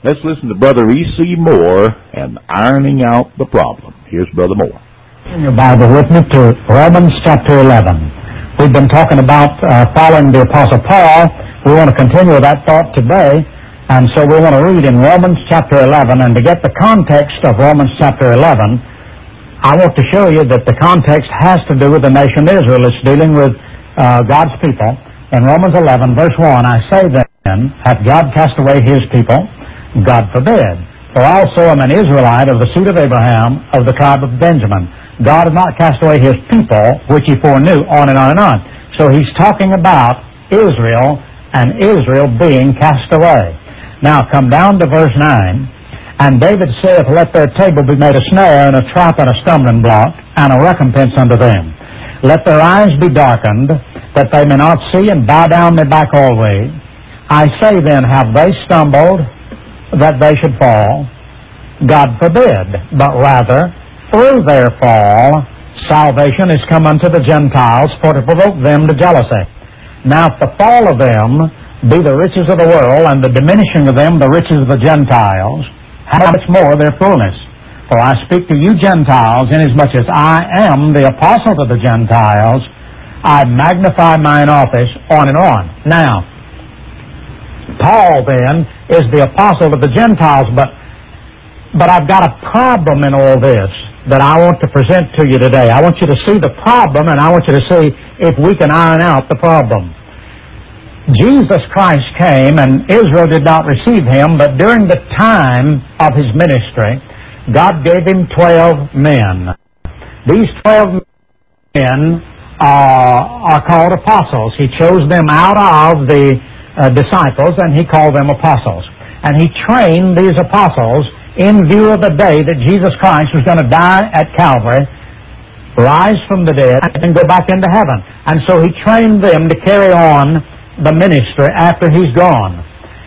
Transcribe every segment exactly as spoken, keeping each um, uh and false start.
Let's listen to Brother E C Moore and Ironing Out the Problem. Here's Brother Moore. In your Bible with me to Romans chapter eleven. We've been talking about uh, following the Apostle Paul. We want to continue that thought today, and so we want to read in Romans chapter eleven. And to get the context of Romans chapter eleven, I want to show you that the context has to do with the nation Israel. It's dealing with uh, God's people. In Romans eleven, verse one, I say then, hath God cast away his people? God forbid. For I also am an Israelite of the seed of Abraham, of the tribe of Benjamin. God has not cast away his people, which he foreknew, on and on and on. So he's talking about Israel and Israel being cast away. Now come down to verse nine. And David saith, let their table be made a snare, and a trap and a stumbling block, and a recompense unto them. Let their eyes be darkened, that they may not see, and bow down their back always. I say then, have they stumbled, that they should fall? God forbid, but rather, through their fall, salvation is come unto the Gentiles, for to provoke them to jealousy. Now if the fall of them be the riches of the world, and the diminishing of them the riches of the Gentiles, how much more their fullness? For I speak to you Gentiles, inasmuch as I am the apostle to the Gentiles, I magnify mine office, on and on. Now, Paul then is the apostle to the Gentiles, but But I've got a problem in all this that I want to present to you today. I want you to see the problem, and I want you to see if we can iron out the problem. Jesus Christ came, and Israel did not receive him, but during the time of his ministry, God gave him twelve men. These twelve men uh, are called apostles. He chose them out of the uh, disciples, and he called them apostles. And he trained these apostles in view of the day that Jesus Christ was going to die at Calvary, rise from the dead, and go back into heaven. And so he trained them to carry on the ministry after he's gone.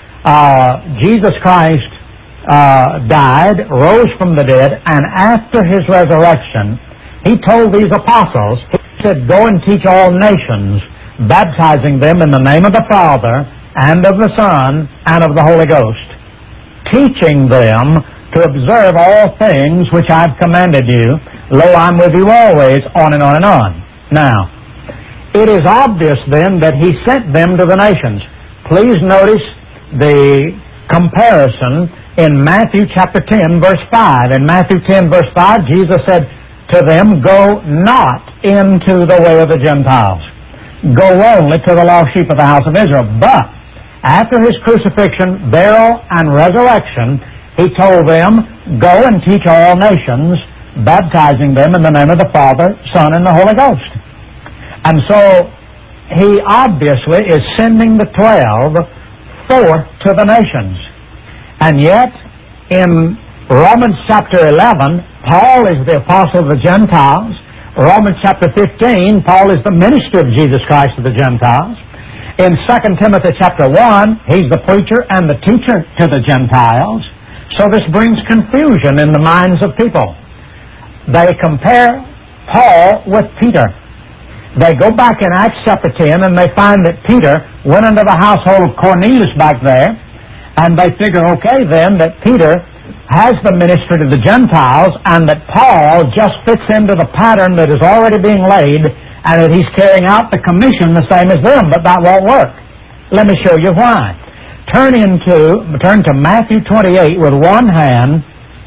Uh, Jesus Christ uh, died, rose from the dead, and after his resurrection, he told these apostles, he said, go and teach all nations, baptizing them in the name of the Father, and of the Son, and of the Holy Ghost, teaching them to observe all things which I've commanded you. Lo, I'm with you always, on and on and on. Now, it is obvious then that he sent them to the nations. Please notice the comparison in Matthew chapter ten, verse five. In Matthew ten, verse five, Jesus said to them, go not into the way of the Gentiles. Go only to the lost sheep of the house of Israel. But after his crucifixion, burial, and resurrection, he told them, go and teach all nations, baptizing them in the name of the Father, Son, and the Holy Ghost. And so, he obviously is sending the twelve forth to the nations. And yet, in Romans chapter eleven, Paul is the apostle of the Gentiles. Romans chapter fifteen, Paul is the minister of Jesus Christ to the Gentiles. In Second Timothy chapter one, he's the preacher and the teacher to the Gentiles. So this brings confusion in the minds of people. They compare Paul with Peter. They go back in Acts chapter ten and they find that Peter went into the household of Cornelius back there, and they figure, okay then, that Peter has the ministry to the Gentiles and that Paul just fits into the pattern that is already being laid, and that he's carrying out the commission the same as them, but that won't work. Let me show you why. Turn into turn to Matthew twenty-eight with one hand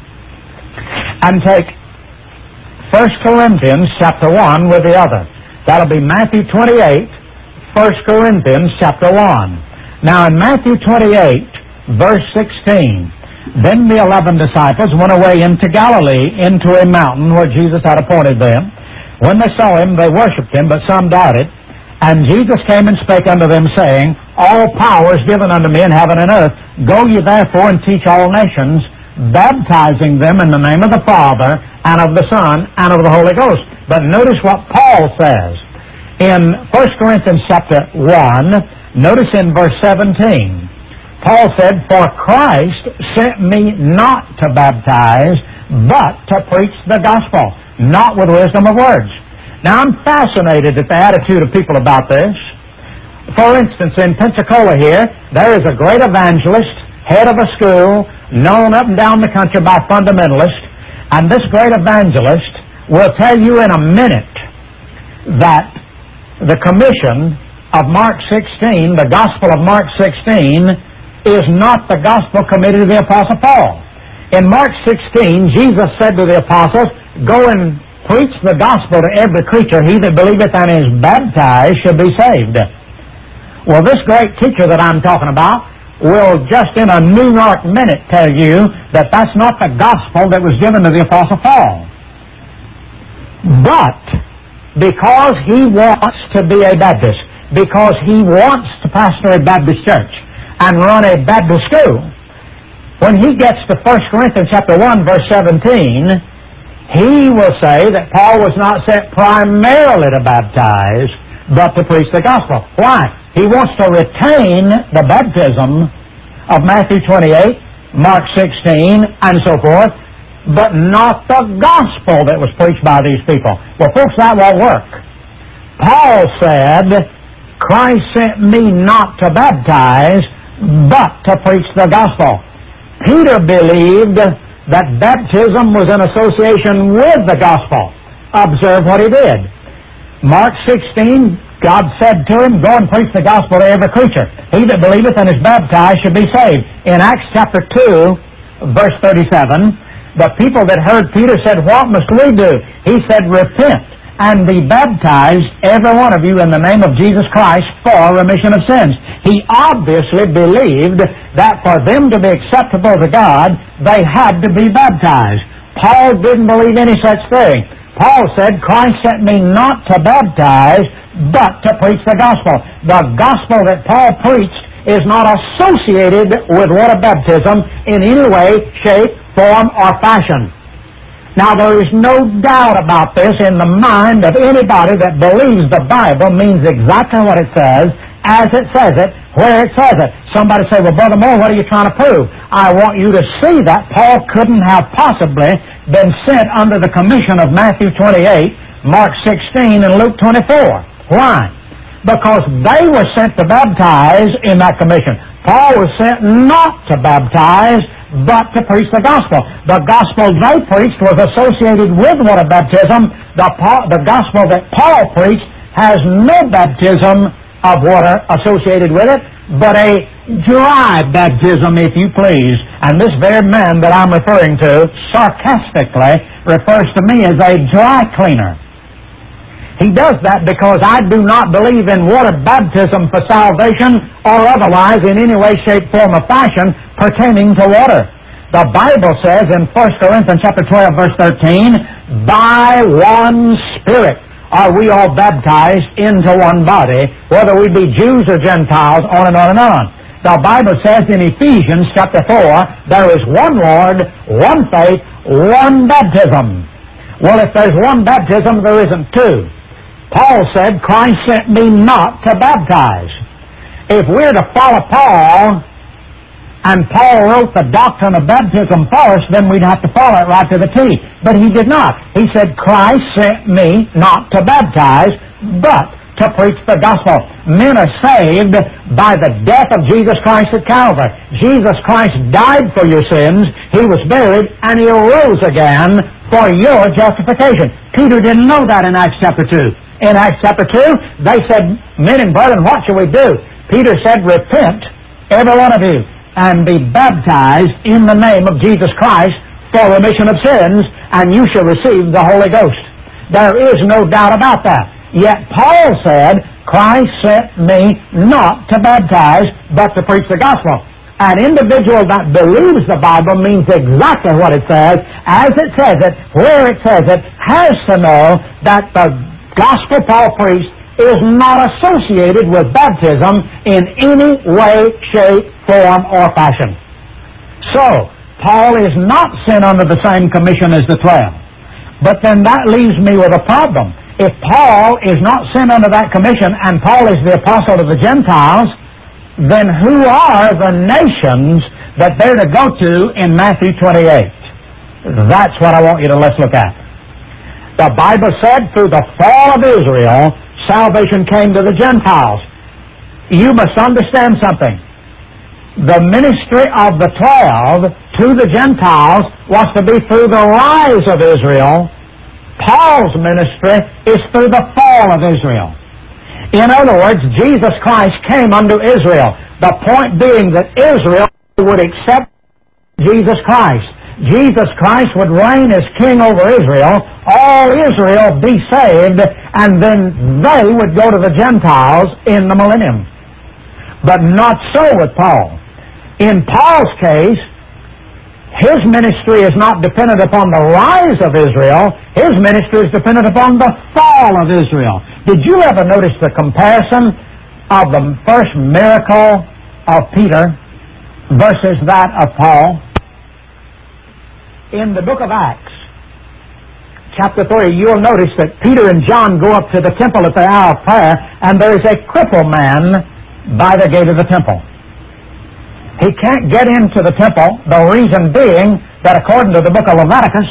and take First Corinthians chapter one with the other. That'll be Matthew twenty-eight, First Corinthians chapter one. Now in Matthew twenty-eight, verse sixteen, then the eleven disciples went away into Galilee, into a mountain where Jesus had appointed them. When they saw him, they worshipped him, but some doubted. And Jesus came and spake unto them, saying, all power is given unto me in heaven and earth. Go ye therefore and teach all nations, baptizing them in the name of the Father, and of the Son, and of the Holy Ghost. But notice what Paul says. In First Corinthians chapter one, notice in verse seventeen, Paul said, for Christ sent me not to baptize, but to preach the gospel, not with wisdom of words. Now, I'm fascinated at the attitude of people about this. For instance, in Pensacola here, there is a great evangelist head of a school known up and down the country by fundamentalists, and this great evangelist will tell you in a minute that the commission of Mark sixteen, the gospel of Mark sixteen, is not the gospel committed to the Apostle Paul. In Mark sixteen, Jesus said to the apostles, "Go and preach the gospel to every creature. He that believeth and is baptized shall be saved." Well, this great teacher that I'm talking about will just in a New York minute tell you that that's not the gospel that was given to the Apostle Paul. But because he wants to be a Baptist, because he wants to pastor a Baptist church and run a Baptist school, when he gets to First Corinthians chapter one, verse seventeen, he will say that Paul was not sent primarily to baptize, but to preach the gospel. Why? He wants to retain the baptism of Matthew twenty-eight, Mark sixteen, and so forth, but not the gospel that was preached by these people. Well, folks, that won't work. Paul said, "Christ sent me not to baptize, but to preach the gospel." Peter believed that baptism was in association with the gospel. Observe what he did. Mark sixteen, God said to him, "Go and preach the gospel to every creature. He that believeth and is baptized shall be saved." In Acts chapter two, verse thirty-seven, the people that heard Peter said, "What must we do?" He said, "Repent and be baptized, every one of you, in the name of Jesus Christ for remission of sins." He obviously believed that for them to be acceptable to God, they had to be baptized. Paul didn't believe any such thing. Paul said, "Christ sent me not to baptize, but to preach the gospel." The gospel that Paul preached is not associated with water baptism in any way, shape, form, or fashion. Now, there is no doubt about this in the mind of anybody that believes the Bible means exactly what it says, as it says it, where it says it. Somebody say, "Well, Brother Moore, what are you trying to prove?" I want you to see that Paul couldn't have possibly been sent under the commission of Matthew twenty-eight, Mark sixteen, and Luke twenty-four. Why? Because they were sent to baptize in that commission. Paul was sent not to baptize, but to preach the gospel. The gospel they preached was associated with water baptism. The, the gospel that Paul preached has no baptism of water associated with it, but a dry baptism, if you please. And this very man that I'm referring to sarcastically refers to me as a dry cleaner. He does that because I do not believe in water baptism for salvation or otherwise in any way, shape, form, or fashion pertaining to water. The Bible says in First Corinthians chapter twelve, verse thirteen, "By one Spirit are we all baptized into one body, whether we be Jews or Gentiles," on and on and on. The Bible says in Ephesians chapter four, "There is one Lord, one faith, one baptism." Well, if there's one baptism, there isn't two. Paul said, "Christ sent me not to baptize." If we're to follow Paul, and Paul wrote the doctrine of baptism for us, then we'd have to follow it right to the T. But he did not. He said, "Christ sent me not to baptize, but to preach the gospel." Men are saved by the death of Jesus Christ at Calvary. Jesus Christ died for your sins, He was buried, and He arose again for your justification. Peter didn't know that in Acts chapter two. In Acts chapter two, they said, "Men and brethren, what shall we do?" Peter said, "Repent, every one of you, and be baptized in the name of Jesus Christ for remission of sins, and you shall receive the Holy Ghost." There is no doubt about that. Yet Paul said, "Christ sent me not to baptize, but to preach the gospel." An individual that believes the Bible means exactly what it says, as it says it, where it says it, has to know that the gospel Paul preached is not associated with baptism in any way, shape, form, or fashion. So, Paul is not sent under the same commission as the twelve. But then that leaves me with a problem. If Paul is not sent under that commission, and Paul is the apostle of the Gentiles, then who are the nations that they're to go to in Matthew twenty-eight? That's what I want you to let's look at. The Bible said through the fall of Israel, salvation came to the Gentiles. You must understand something. the ministry of the twelve to the Gentiles was to be through the rise of Israel. Paul's ministry is through the fall of Israel. In other words, Jesus Christ came unto Israel. The point being that Israel would accept Jesus Christ. Jesus Christ would reign as king over Israel. All Israel be saved, and then they would go to the Gentiles in the millennium. But not so with Paul. In Paul's case, his ministry is not dependent upon the rise of Israel. His ministry is dependent upon the fall of Israel. Did you ever notice the comparison of the first miracle of Peter versus that of Paul? In the book of Acts, chapter three, you'll notice that Peter and John go up to the temple at the hour of prayer, and there is a crippled man by the gate of the temple. He can't get into the temple, the reason being that according to the book of Leviticus,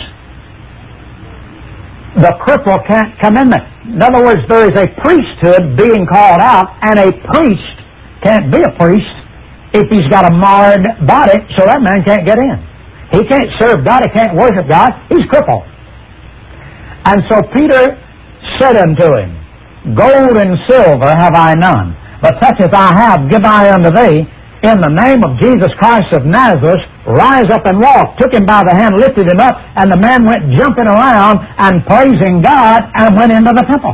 the cripple can't come in there. In other words, there is a priesthood being called out, and a priest can't be a priest if he's got a marred body, so that man can't get in. He can't serve God, he can't worship God, he's crippled. And so Peter said unto him, Gold and silver have I none, but such as I have give I unto thee. In the name of Jesus Christ of Nazareth, rise up and walk. Took him by the hand, lifted him up, and the man went jumping around and praising God and went into the temple.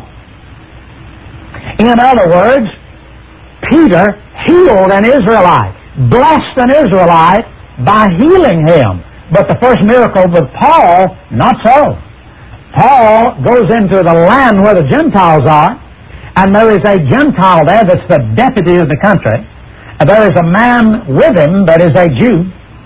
In other words, Peter healed an Israelite, blessed an Israelite by healing him. But the first miracle with Paul, not so. Paul goes into the land where the Gentiles are, and there is a Gentile there that's the deputy of the country. There is a man with him that is a Jew,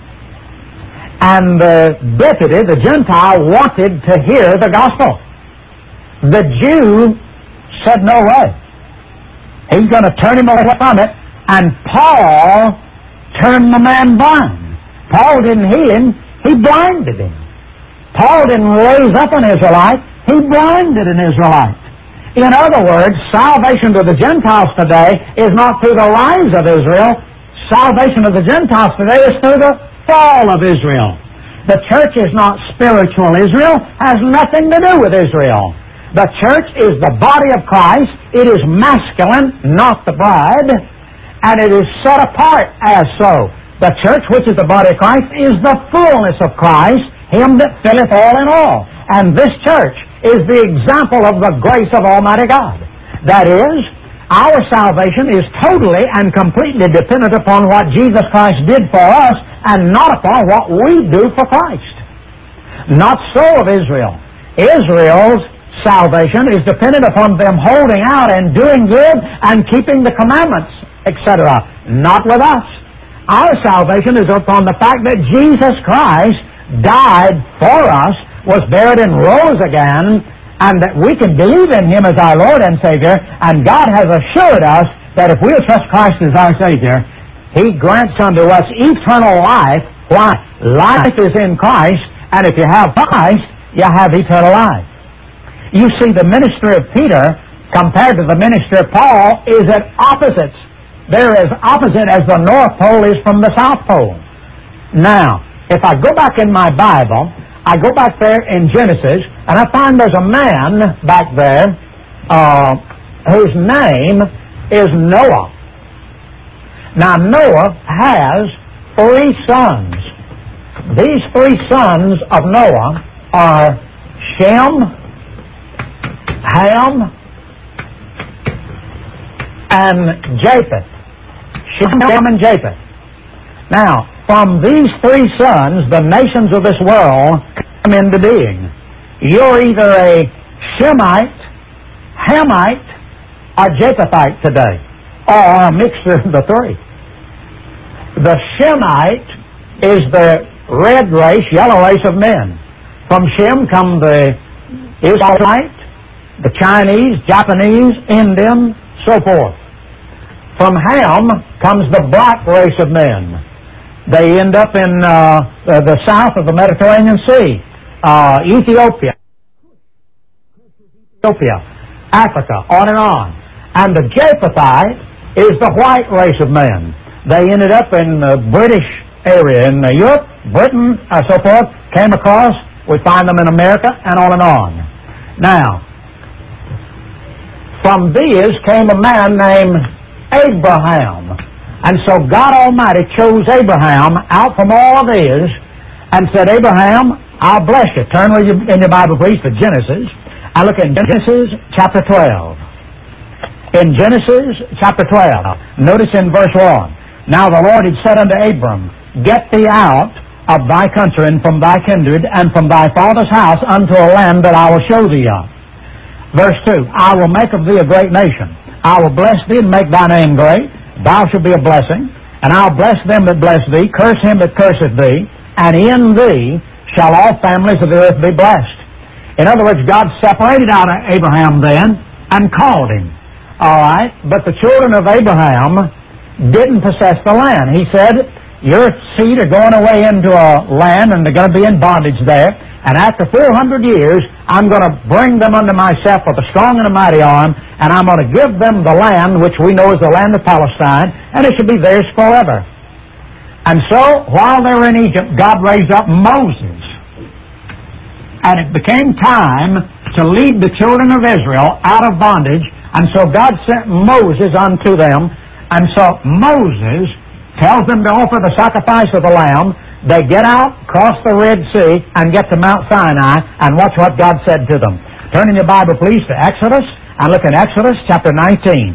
and the deputy, the Gentile, wanted to hear the gospel. The Jew said no way. He's going to turn him away from it, and Paul turned the man blind. Paul didn't heal him, he blinded him. Paul didn't raise up an Israelite, he blinded an Israelite. In other words, salvation to the Gentiles today is not through the rise of Israel. Salvation of the Gentiles today is through the fall of Israel. The church is not spiritual Israel, has nothing to do with Israel. The church is the body of Christ. It is masculine, not the bride, and it is set apart as so. The church, which is the body of Christ, is the fullness of Christ, him that filleth all in all. And this church is the example of the grace of Almighty God. That is, our salvation is totally and completely dependent upon what Jesus Christ did for us and not upon what we do for Christ. Not so of Israel. Israel's salvation is dependent upon them holding out and doing good and keeping the commandments, et cetera. Not with us. Our salvation is upon the fact that Jesus Christ died for us, was buried and rose again, and that we can believe in Him as our Lord and Savior, and God has assured us that if we'll trust Christ as our Savior, He grants unto us eternal life. Why? Life is in Christ, and if you have Christ, you have eternal life. You see, the ministry of Peter compared to the ministry of Paul is at opposites. They're as opposite as the North Pole is from the South Pole. Now, if I go back in my Bible, I go back there in Genesis, and I find there's a man back there uh, whose name is Noah. Now, Noah has three sons. These three sons of Noah are Shem, Ham, and Japheth. Shem, Ham, and Japheth. Now, from these three sons, the nations of this world come into being. You're either a Shemite, Hamite, or Japhethite today, or a mixture of the three. The Shemite is the red race, yellow race of men. From Shem come the Israelite, the Chinese, Japanese, Indian, so forth. From Ham comes the black race of men. They end up in uh, the south of the Mediterranean Sea, uh, Ethiopia, Ethiopia, Africa, on and on. And the Japhethite is the white race of men. They ended up in the British area, in Europe, Britain, and so forth, came across. We find them in America, and on and on. Now, from these came a man named Abraham. And so God Almighty chose Abraham out from all of these and said, Abraham, I'll bless you. Turn in your Bible, please, to Genesis. I look in Genesis chapter twelve. In Genesis chapter twelve, notice in verse one, Now the Lord had said unto Abram, Get thee out of thy country and from thy kindred and from thy father's house unto a land that I will show thee of. Verse two, I will make of thee a great nation. I will bless thee and make thy name great. Thou shalt be a blessing. And I'll bless them that bless thee, curse him that curseth thee, and in thee shall all families of the earth be blessed. In other words, God separated out Abraham then and called him. All right? But the children of Abraham didn't possess the land. He said, your seed are going away into a land and they're going to be in bondage there. And after four hundred years, I'm going to bring them unto myself with a strong and a mighty arm, and I'm going to give them the land, which we know is the land of Palestine, and it should be theirs forever. And so, while they were in Egypt, God raised up Moses. And it became time to lead the children of Israel out of bondage, and so God sent Moses unto them. And so Moses tells them to offer the sacrifice of the lamb. They get out, cross the Red Sea, and get to Mount Sinai, and watch what God said to them. Turn in your Bible, please, to Exodus, and look in Exodus chapter nineteen.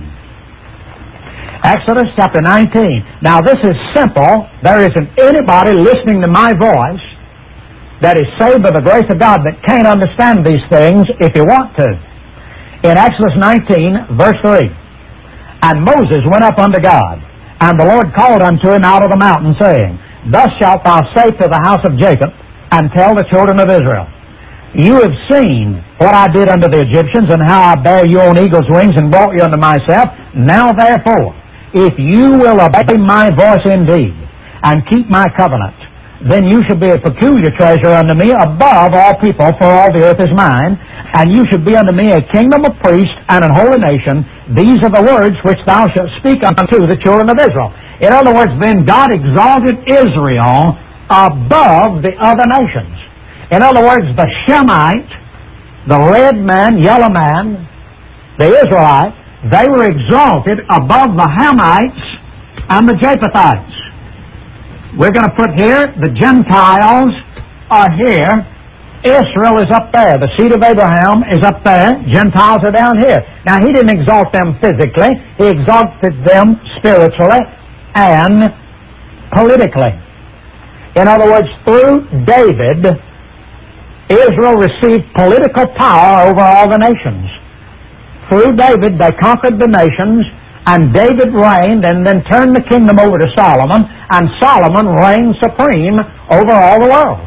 Exodus chapter nineteen. Now, this is simple. There isn't anybody listening to my voice that is saved by the grace of God that can't understand these things if you want to. In Exodus nineteen, verse three, And Moses went up unto God, and the Lord called unto him out of the mountain, saying, Thus shalt thou say to the house of Jacob, and tell the children of Israel, You have seen what I did unto the Egyptians, and how I bare you on eagle's wings, and brought you unto myself. Now therefore, if you will obey my voice indeed, and keep my covenant, then you shall be a peculiar treasure unto me above all people, for all the earth is mine, and you shall be unto me a kingdom of priests and an holy nation. These are the words which thou shalt speak unto the children of Israel. In other words, then God exalted Israel above the other nations. In other words, the Shemite, the red man, yellow man, the Israelite, they were exalted above the Hamites and the Japhethites. We're going to put here, the Gentiles are here. Israel is up there. The seed of Abraham is up there. Gentiles are down here. Now, he didn't exalt them physically. He exalted them spiritually and politically. In other words, through David, Israel received political power over all the nations. Through David, they conquered the nations, and David reigned and then turned the kingdom over to Solomon, and Solomon reigned supreme over all the world.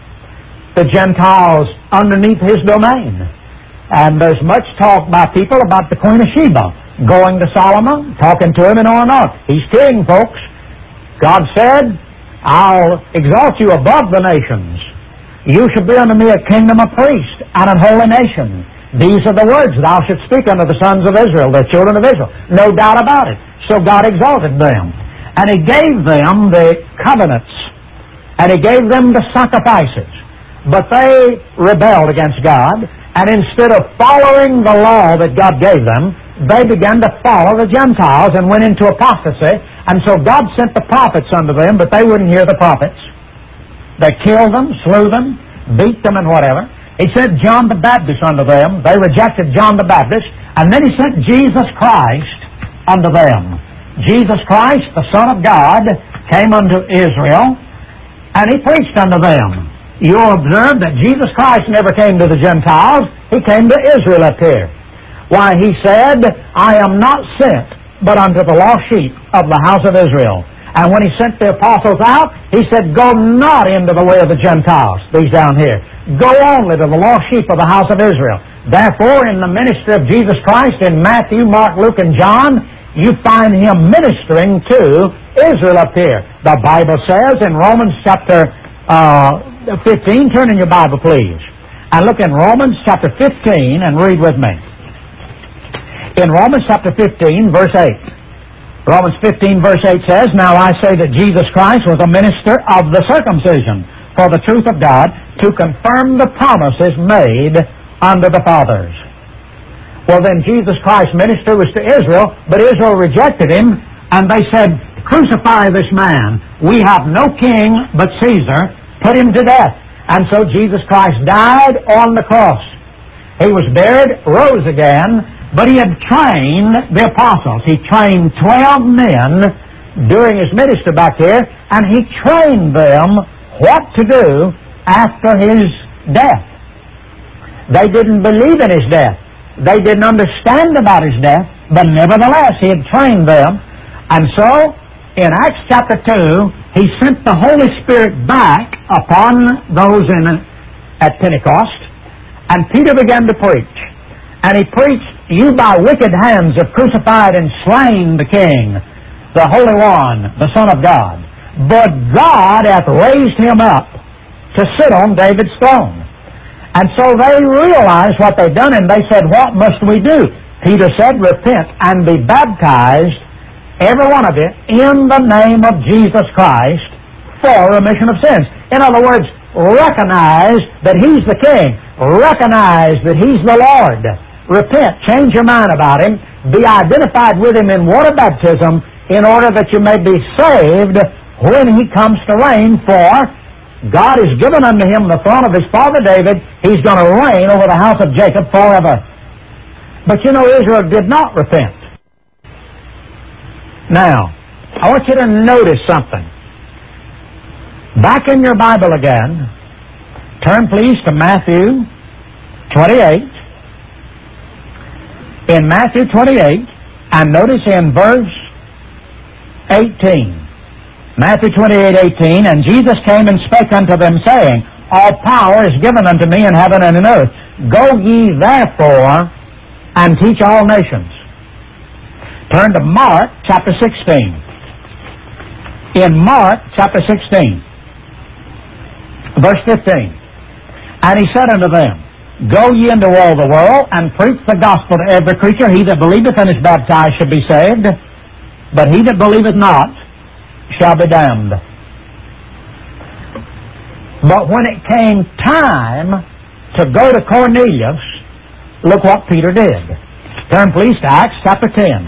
The Gentiles underneath his domain. And there's much talk by people about the Queen of Sheba going to Solomon, talking to him, and on and on. He's king, folks. God said, I'll exalt you above the nations. You shall be unto me a kingdom of priests and a holy nation. These are the words thou shalt speak unto the sons of Israel, the children of Israel. No doubt about it. So God exalted them. And He gave them the covenants. And He gave them the sacrifices. But they rebelled against God. And instead of following the law that God gave them, they began to follow the Gentiles and went into apostasy. And so God sent the prophets unto them, but they wouldn't hear the prophets. They killed them, slew them, beat them, and whatever. He sent John the Baptist unto them. They rejected John the Baptist. And then He sent Jesus Christ unto them. Jesus Christ, the Son of God, came unto Israel, and He preached unto them. You'll observe that Jesus Christ never came to the Gentiles. He came to Israel up here. Why, He said, I am not sent but unto the lost sheep of the house of Israel. And when He sent the apostles out, He said, Go not into the way of the Gentiles, these down here. Go only to the lost sheep of the house of Israel. Therefore, in the ministry of Jesus Christ, in Matthew, Mark, Luke, and John, you find Him ministering to Israel up here. The Bible says in Romans chapter uh, fifteen, turn in your Bible, please, and look in Romans chapter fifteen and read with me. In Romans chapter fifteen, verse eight. Romans fifteen verse eight says, Now I say that Jesus Christ was a minister of the circumcision for the truth of God, to confirm the promises made unto the fathers. Well, then Jesus Christ's ministry was to Israel, but Israel rejected him, and they said, Crucify this man. We have no king but Caesar. Put him to death. And so Jesus Christ died on the cross. He was buried, rose again, but he had trained the apostles. He trained twelve men during his ministry back here, and he trained them what to do after his death. They didn't believe in his death. They didn't understand about his death, but nevertheless he had trained them. And so, in Acts chapter two, he sent the Holy Spirit back upon those in at Pentecost, and Peter began to preach. And he preached, You by wicked hands have crucified and slain the King, the Holy One, the Son of God. But God hath raised him up to sit on David's throne. And so they realized what they'd done, and they said, What must we do? Peter said, Repent and be baptized, every one of you, in the name of Jesus Christ for remission of sins. In other words, recognize that He's the King. Recognize that He's the Lord. Repent. Change your mind about Him. Be identified with Him in water baptism in order that you may be saved when He comes to reign. For God has given unto Him the throne of His father David. He's going to reign over the house of Jacob forever. But you know, Israel did not repent. Now, I want you to notice something. Back in your Bible again, turn please to Matthew twenty-eight. In Matthew twenty-eight, and notice in verse eighteen. Matthew twenty-eight, eighteen, And Jesus came and spake unto them, saying, All power is given unto me in heaven and in earth. Go ye therefore and teach all nations. Turn to Mark chapter sixteen. In Mark chapter sixteen, verse fifteen. And he said unto them, Go ye into all the world, and preach the gospel to every creature. He that believeth and is baptized shall be saved, but he that believeth not shall be damned. But when it came time to go to Cornelius, look what Peter did. Turn please to Acts chapter ten.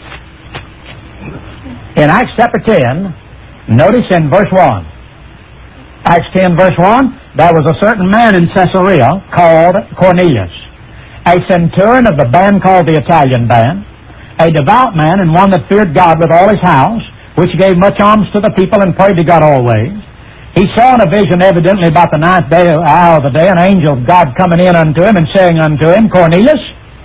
In Acts chapter ten, notice in verse one. Acts ten verse one, There was a certain man in Caesarea called Cornelius, a centurion of the band called the Italian band, a devout man and one that feared God with all his house, which gave much alms to the people and prayed to God always. He saw in a vision evidently about the ninth day, hour of the day, an angel of God coming in unto him and saying unto him, Cornelius.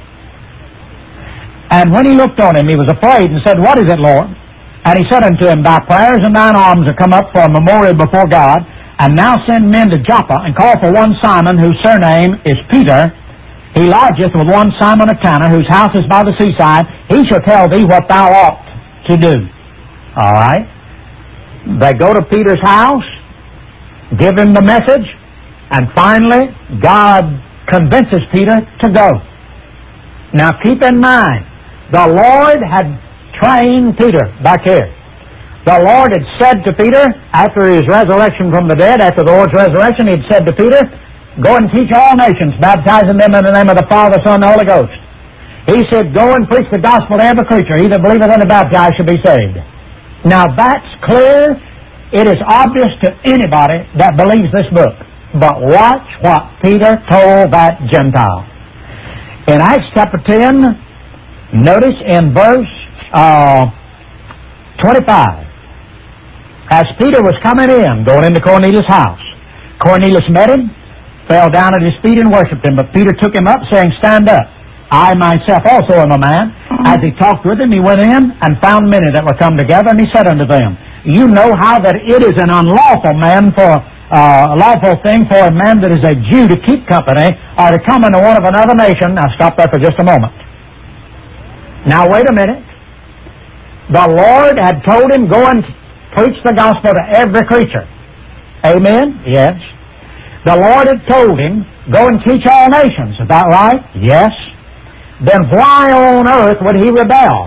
And when he looked on him, he was afraid and said, What is it, Lord? And he said unto him, Thy prayers and thine alms are come up for a memorial before God. And now send men to Joppa, and call for one Simon, whose surname is Peter. He lodgeth with one Simon a tanner, whose house is by the seaside. He shall tell thee what thou ought to do. All right? They go to Peter's house, give him the message, and finally, God convinces Peter to go. Now keep in mind, the Lord had trained Peter back here. The Lord had said to Peter, after his resurrection from the dead, after the Lord's resurrection, he had said to Peter, Go and teach all nations, baptizing them in the name of the Father, Son, and the Holy Ghost. He said, Go and preach the gospel to every creature. He that believeth and is baptized shall be saved. Now that's clear. It is obvious to anybody that believes this book. But watch what Peter told that Gentile. In Acts chapter ten, notice in verse uh, twenty-five. As Peter was coming in, going into Cornelius' house, Cornelius met him, fell down at his feet and worshipped him. But Peter took him up, saying, Stand up. I myself also am a man. As he talked with him, he went in and found many that were come together, and he said unto them, You know how that it is an unlawful man for uh, a lawful thing for a man that is a Jew to keep company or to come into one of another nation. Now stop there for just a moment. Now wait a minute. The Lord had told him, Go and preach the gospel to every creature. Amen? Yes. The Lord had told him, Go and teach all nations. Is that right? Yes. Then why on earth would he rebel?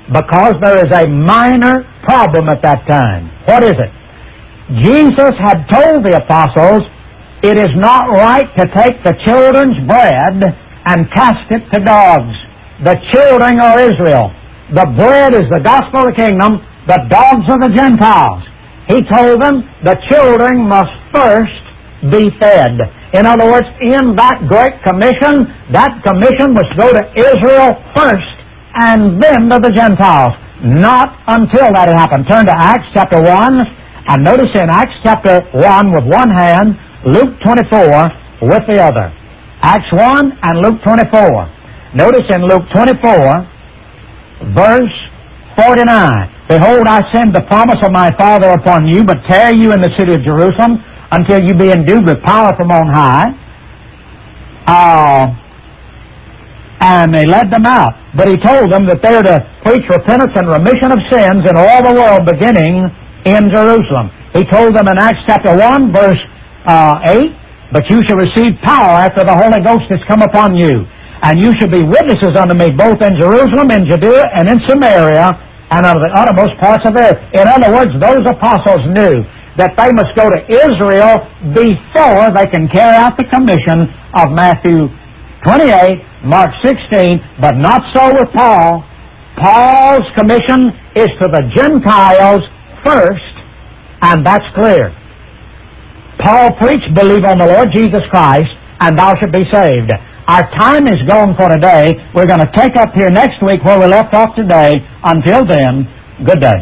because there is a minor problem at that time. What is it? Jesus had told the apostles, it is not right to take the children's bread and cast it to dogs. The children are Israel. The bread is the gospel of the kingdom. The dogs are the Gentiles. He told them the children must first be fed. In other words, in that great commission, that commission must go to Israel first and then to the Gentiles. Not until that had happened. Turn to Acts chapter one, and notice in Acts chapter one with one hand, Luke twenty-four with the other. Acts one and Luke twenty-four. Notice in Luke twenty-four, verse forty-nine. Behold, I send the promise of my Father upon you, but tarry you in the city of Jerusalem until you be endued with power from on high. Uh, and they led them out. But he told them that they are to preach repentance and remission of sins in all the world, beginning in Jerusalem. He told them in Acts chapter one, verse uh, eight, but you shall receive power after the Holy Ghost has come upon you. And you shall be witnesses unto me both in Jerusalem, in Judea, and in Samaria, and unto the uttermost parts of the earth. In other words, those apostles knew that they must go to Israel before they can carry out the commission of Matthew twenty-eight, Mark sixteen, but not so with Paul. Paul's commission is to the Gentiles first, and that's clear. Paul preached, believe on the Lord Jesus Christ, and thou shalt be saved. Our time is gone for today. We're going to take up here next week where we left off today. Until then, good day.